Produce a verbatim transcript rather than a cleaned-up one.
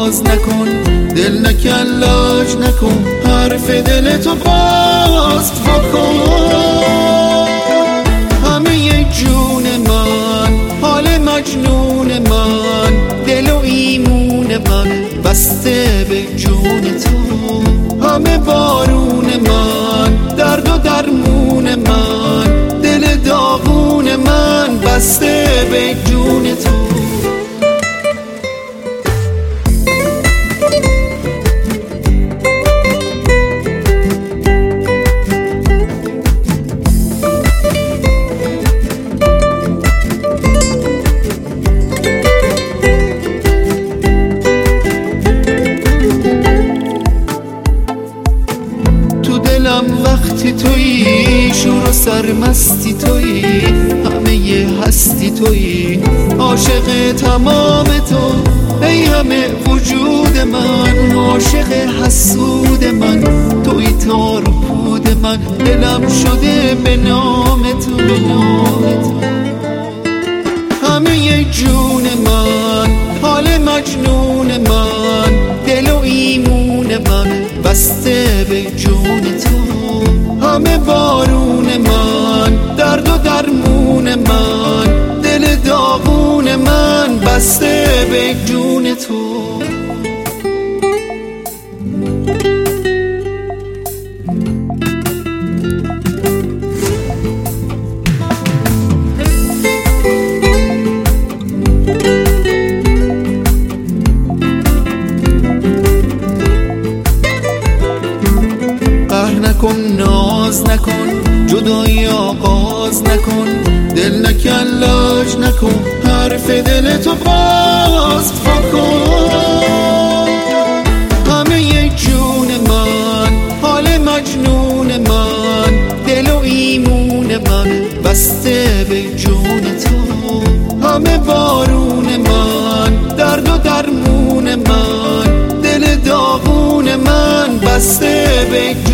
ناز نکن، دل نکلاج نکن، حرف دل تو باز بکن. همه جون من، حال مجنون من، دل و ایمون من بسته به جون تو. همه بارون من، درد و درمون من، دل داغون من بسته به جون تو. وقتی تویی شور و سرمستی تویی، همه ی هستی تویی، عاشق تمام تو ای همه وجود من. عاشق حسود من تویی، تار و پود من، دلم شده به نام تو، به نام تو. همه ی جون من، حال مجنون من، دل و ایمون من بسته به جون تو. همه بارون من، درد و درمون من، دل داغون من بسته به جون تو. نکن ناز نکن، جدایی آغاز نکن، دل نکلاج نکن، حرف دل تو باز بکن. همه ی جون من، حال مجنون من، دل و ایمون من بسته به جون تو. همه بارون من، درد و درمون من، دل داغون من بسته به جون تو.